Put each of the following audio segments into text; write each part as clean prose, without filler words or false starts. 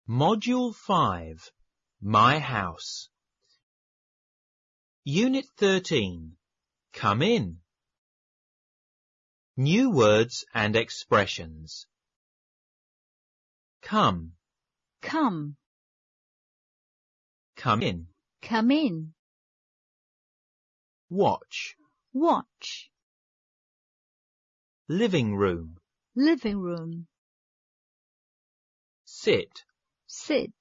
Module 5, My House. Unit 13, Come in. New words and expressions. Come. Come. Come in. Come in. Watch. Watch. Living room. Living room. Sit. Sit.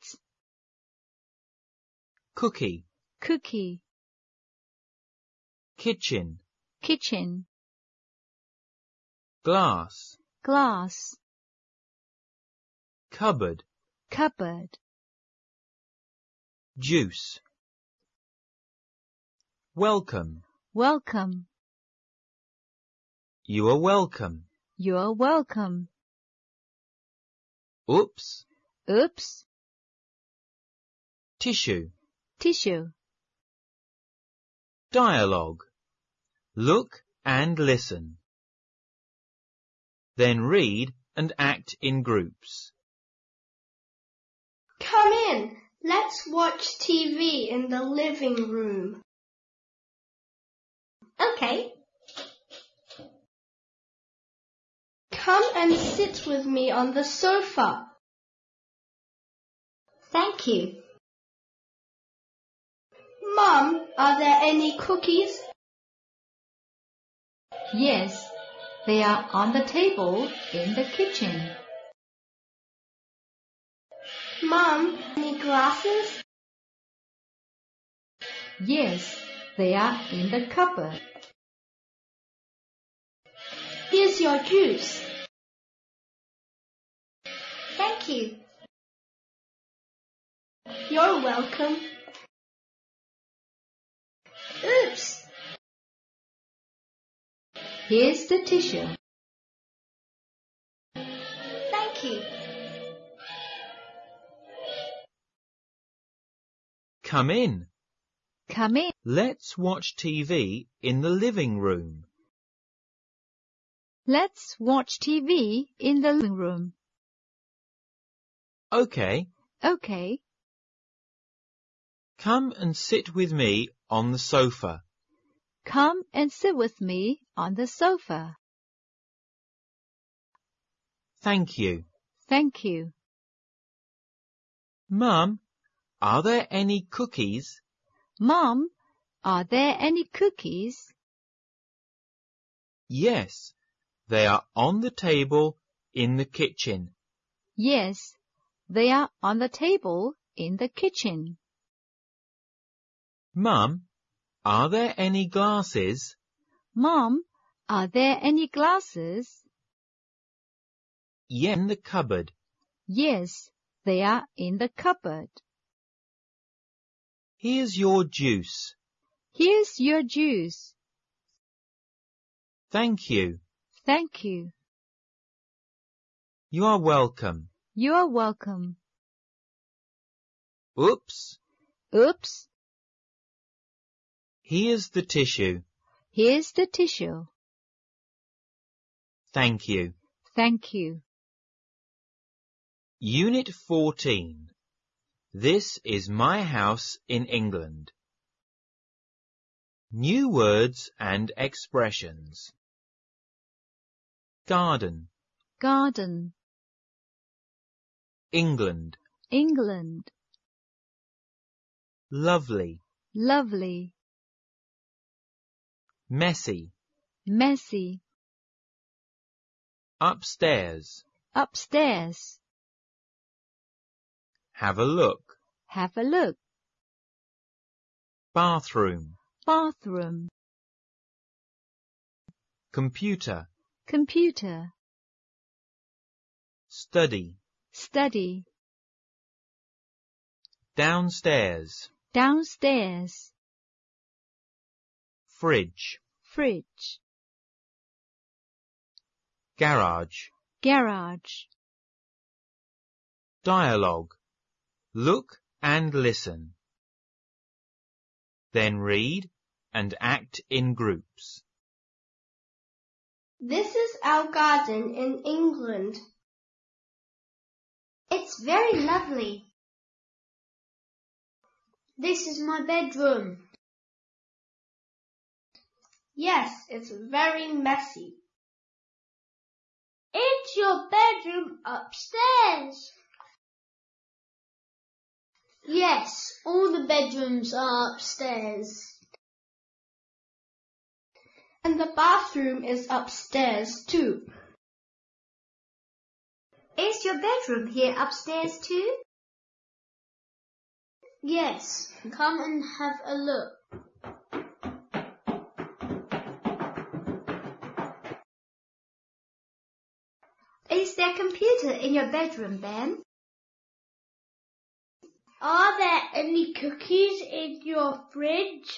Cookie. Cookie. Kitchen. Kitchen. Glass. Glass. Cupboard. Cupboard. Juice. Welcome. Welcome. You are welcome. You are welcome. Oops. Oops. Tissue. Tissue. Dialogue. Look and listen. Then read and act in groups. Come in. Let's watch TV in the living room. Okay. Come and sit with me on the sofa. Thank you. Mum, are there any cookies? Yes, they are on the table in the kitchen. Mum, any glasses? Yes, they are in the cupboard. Here's your juice. Thank you. You're welcome. Oops. Here's the tissue. Thank you. Come in. Come in. Let's watch TV in the living room. Let's watch TV in the living room. Okay. Okay. Come and sit with me on the sofa. Come and sit with me on the sofa. Thank you. Thank you. Mum, are there any cookies? Mom, are there any cookies? Yes, they are on the table in the kitchen. Yes, they are on the table in the kitchen. Mum, are there any glasses? Mom, are there any glasses? Yes, in the cupboard. Yes, they are in the cupboard. Here's your juice. Here's your juice. Thank you. Thank you. You are welcome. You are welcome. Oops. Oops. Here's the tissue. Here's the tissue. Thank you. Thank you. Unit 14. This is my house in England. New words and expressions. Garden. Garden. England. England. Lovely. Lovely. Messy. Messy. Upstairs. Upstairs. Have a look. Have a look. Bathroom. Bathroom. Computer. Computer. Study. Study. Downstairs. Downstairs. Fridge. Fridge. Garage. Garage. Dialogue. Look and listen. Then read and act in groups. This is our garden in England. It's very lovely. This is my bedroom. Yes, it's very messy. Is your bedroom upstairs? Yes, all the bedrooms are upstairs. And the bathroom is upstairs too. Is your bedroom here upstairs too? Yes, come and have a look. Is there a computer in your bedroom, Ben? Are there any cookies in your fridge?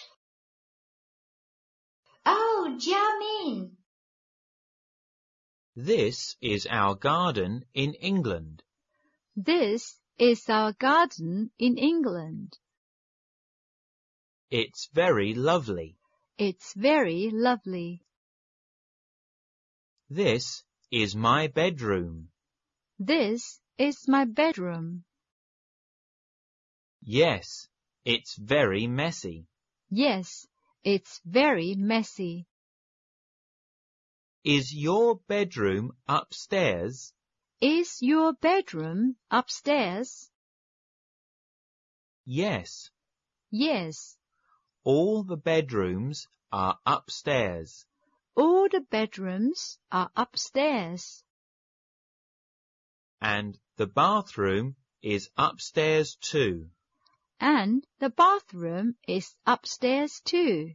Oh, Jiamin! This is our garden in England. This is our garden in England. It's very lovely. It's very lovely. This is my bedroom. This is my bedroom. Yes, it's very messy. Yes, it's very messy. Is your bedroom upstairs? Is your bedroom upstairs? Yes, Yes, all the bedrooms are upstairs. all the bedrooms are upstairs. And the bathroom is upstairs too. And the bathroom is upstairs too.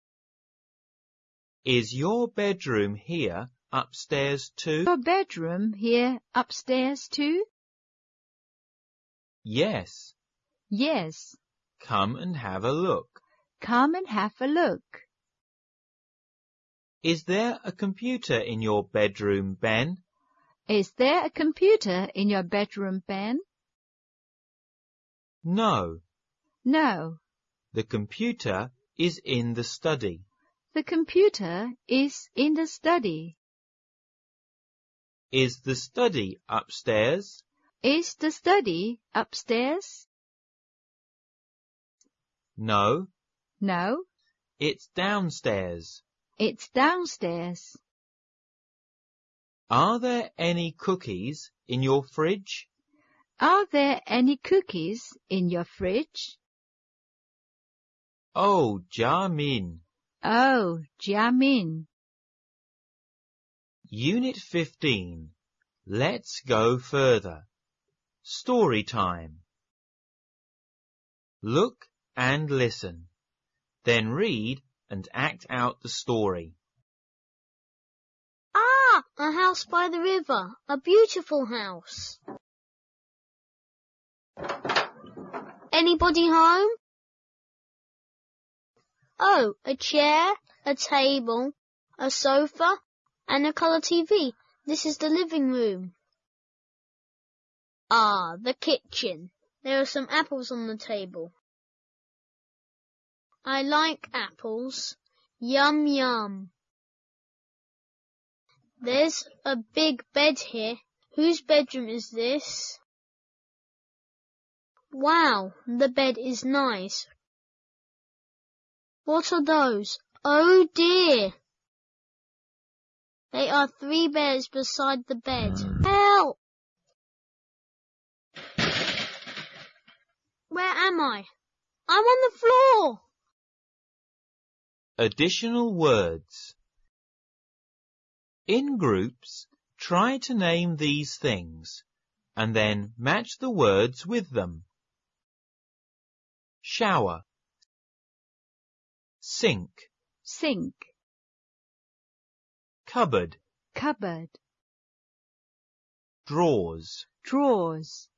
Is your bedroom here upstairs too? Your bedroom here upstairs too? Yes. Yes. Come and have a look. Come and have a look. Is there a computer in your bedroom, Ben? Is there a computer in your bedroom, Ben? No. No. The computer is in the study. The computer is in the study. Is the study upstairs? Is the study upstairs? No. No. It's downstairs. It's downstairs. Are there any cookies in your fridge? Are there any cookies in your fridge? Oh, Jiamin. Oh, Jiamin. Unit 15. Let's go further. Story time. Look and listen. Then read and act out the story. Ah, a house by the river. A beautiful house. Anybody home? Oh, a chair, a table, a sofa, and a colour TV. This is the living room. Ah, the kitchen. There are some apples on the table. I like apples. Yum, yum. There's a big bed here. Whose bedroom is this? Wow, the bed is nice. What are those? Oh dear! They are 3 bears beside the bed. Help! Where am I? I'm on the floor! Additional words. In groups, try to name these things and then match the words with them. Shower, sink, Sink. cupboard, Cupboard. drawers, Drawers.